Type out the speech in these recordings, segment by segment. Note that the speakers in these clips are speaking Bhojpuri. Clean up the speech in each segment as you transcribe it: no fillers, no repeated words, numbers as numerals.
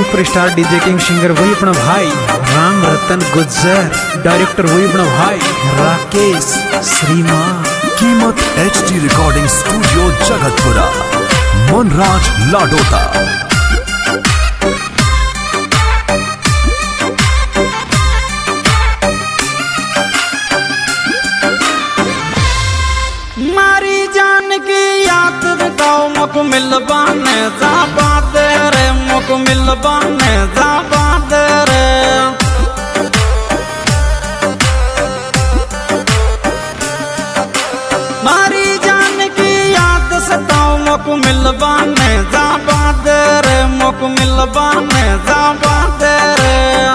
सुपरस्टार डीजे किंग सिंगर वही अपना भाई राम रतन गुज्जर, डायरेक्टर वही अपना भाई राकेश श्रीमान। कीमत HD recording studio Jagatpura, Manraj Ladota. मारी जान की याद बताओ मुक मिलबाने जाबाद रे, मुक मिलबाने जाबाद रे। मारी जान की याद सताओ मुक मिलबाने जाबाद रे, मुक मिलबाने जाबाद रे।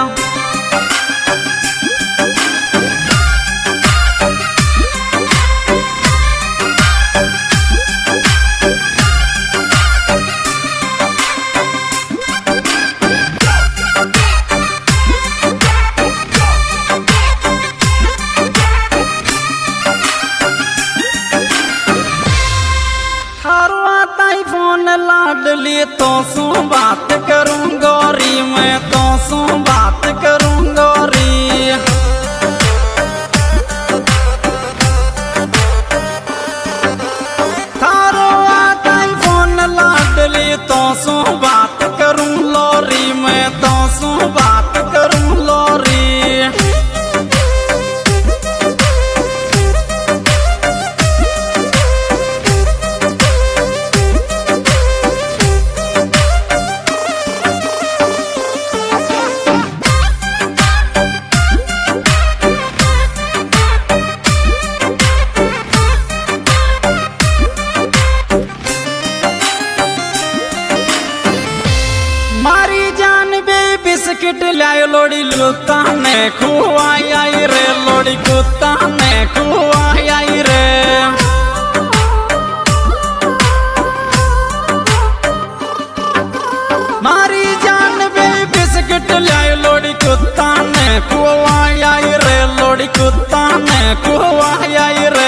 फोन लाडली तो सू बात करूं गोरी, मैं तो सू बात करूं गोरी। थारो आता फोन लाडली तो सू बात करूं लोरी, मैं तो सू बात करूं लोरी। बिस्किट लायो लोड़ी लुता ने खुआई आई रे, लोड़ी कुत्ता ने खुआई आई रे। मारी जान बे बिस्किट लायो लोड़ी कुत्ता ने खुआई आई रे, लोड़ी कुत्ता ने खुआई आई रे।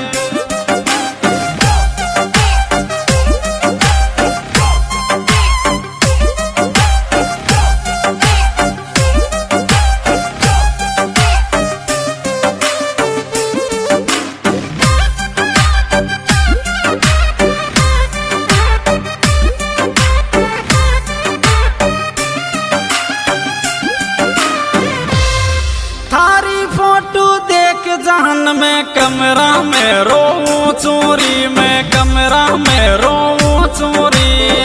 जहन में कमरा में रोऊं चोरी, में कमरा में रोऊं चोरी।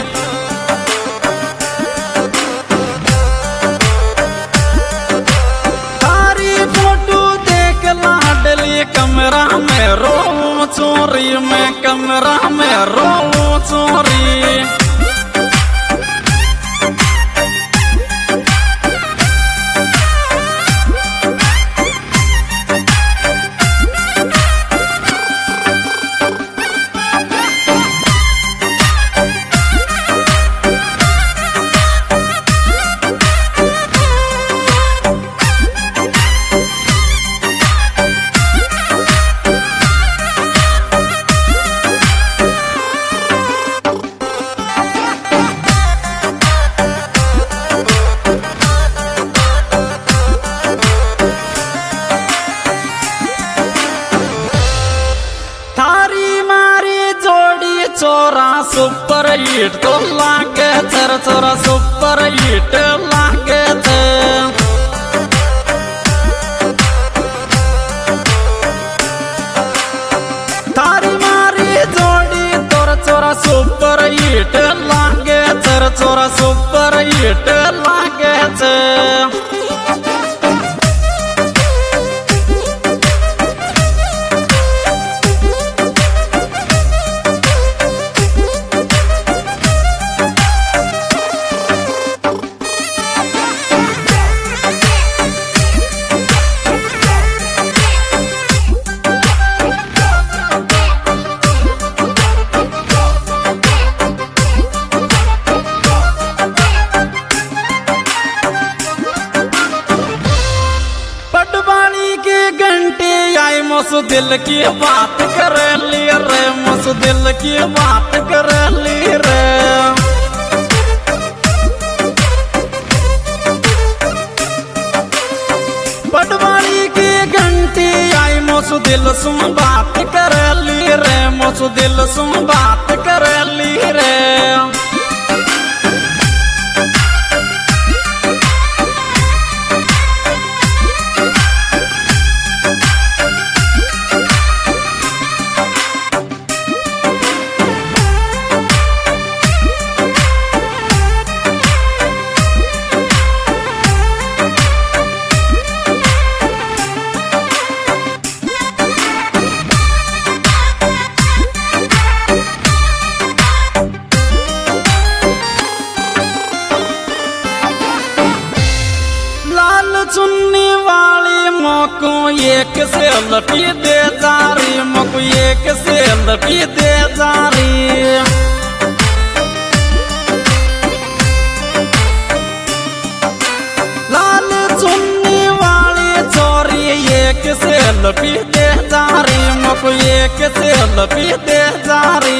तारी फोटो देख लाडली कमरा में रोऊं चोरी, में कमरा में रोऊं चोरी। चोरा सुपर हिट तो लागे चर, चोरा सुपर हिट लागे थे। थारी मारी जोड़ी तोर चोरा सुपर हिट लागे चर, चोरा सुपर हिट लागे थे। मुझ दिल की बात कर ली रे, मुझ दिल की बात कर ली रे। दिल सुम बात कर ली रे मोसो दिल सुम बात कर ली रे चुन्नी वाली मोको एक से लपी दे जारी मोको एक से लपी दे जारी लाल चुन्नी वाली चोरी एक से लपी दे जारी मोको एक से लपी दे जारी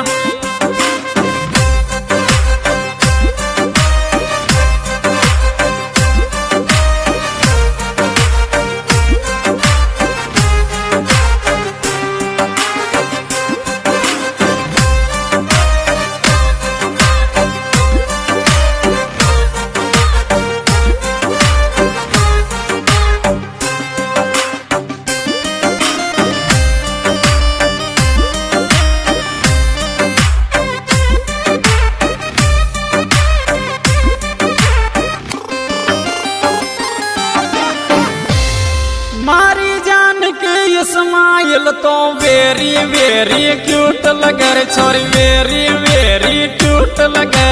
मारी जान के इस्माइल तो वेरी वेरी क्यूट लगे रे छोरी वेरी वेरी क्यूट लगे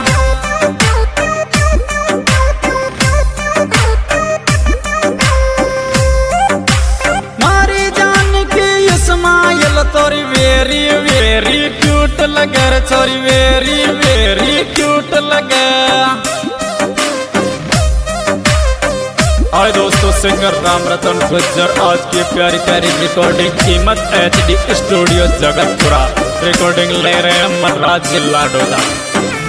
मारी जान के इस्माइल तोरी वेरी वेरी क्यूट लगे रे छोरी वेरी वेरी क्यूट लगे हाय दोस्तों, सिंगर राम रतन गुज्जर आज की प्यारी प्यारी रिकॉर्डिंग कीमत HD स्टूडियो जगतपुरा रिकॉर्डिंग ले रहे हैं मनराज लाडोदा।